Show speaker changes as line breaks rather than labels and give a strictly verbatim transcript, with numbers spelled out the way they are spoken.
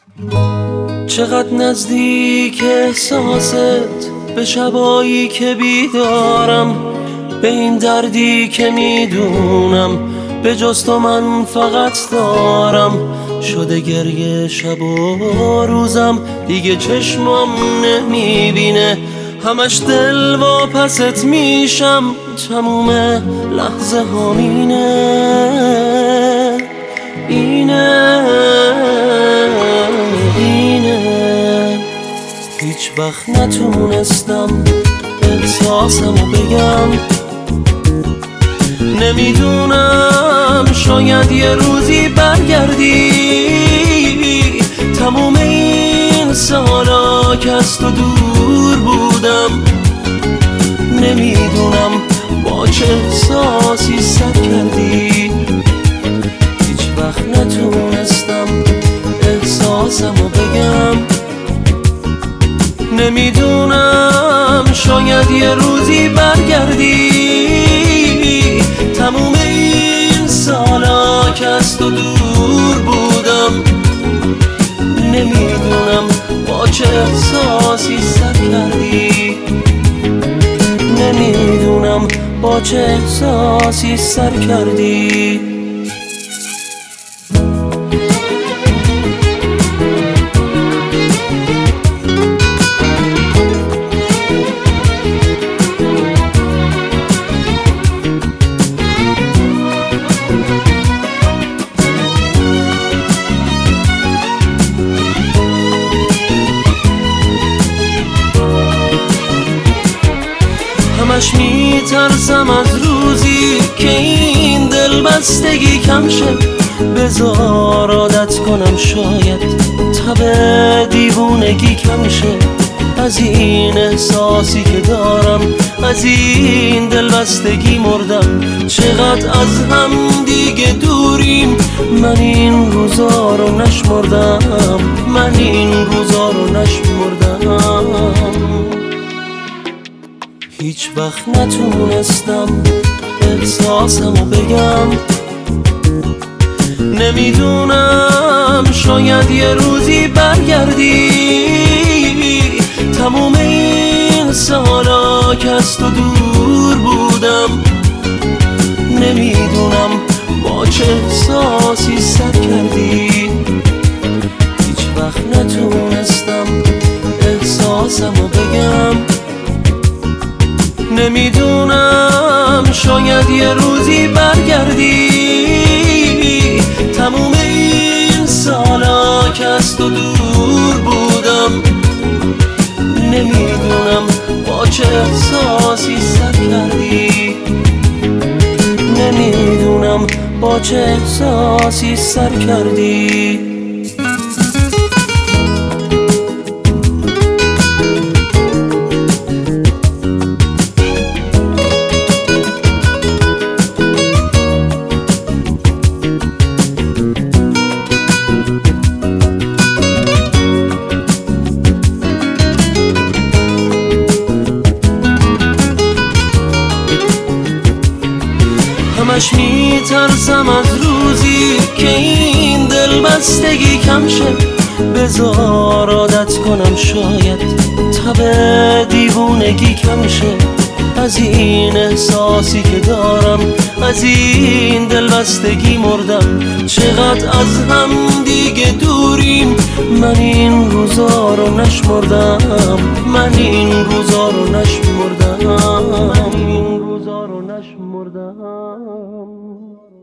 چقدر نزدیک احساست به شبایی که بیدارم، به این دردی که میدونم به جز تو من فقط دارم. شده گریه شب و روزم، دیگه چشمم نمیبینه، همش دل واپست میشم، تموم لحظه هامینه اینه اینه. هیچ وقت نتونستم احساسمو بگم، نمیدونم شاید یه روزی برگردی. تموم این سالا که از تو دور بودم، نمیدونم با چه احساسی سر کردی. هیچ وقت نتونستم احساسمو بگم، نمیدونم شاید یه روزی برگردی. تموم این سالا که از تو دور بودم، نمیدونم با چه احساسی سر کردی، نمیدونم با چه احساسی سر کردی. همش میترسم از روزی که این دل بستگی کم شه. بذار عادت کنم شاید تب دیوونگی کم شه. از این احساسی که دارم، از این دل بستگی مردم. چقدر از هم دیگه دوریم، من این روزا رو نشمردم، من این روزا رو نشمردم. هیچ وقت نتونستم احساسمو بگم، نمیدونم شاید یه روزی برگردی. تموم این سالا که از تو دور بودم، نمیدونم با چه احساسی سر کردی. هیچ وقت نتونستم احساسمو بگم، نمیدونم شاید یه روزی برگردی. تموم این سالا که از تو دور بودم، نمیدونم با چه احساسی سر کردی، نمیدونم با چه احساسی سر کردی. همش میترسم از روزی که این دل بستگی کم شه. بذار عادت کنم شاید تب دیوونگی کم شه. از این احساسی که دارم، از این دل بستگی مردم. چقدر از هم دیگه دوریم، من این روزا رو نشمردم، من این روزا رو نشمردم، من این روزا رو نشمردم.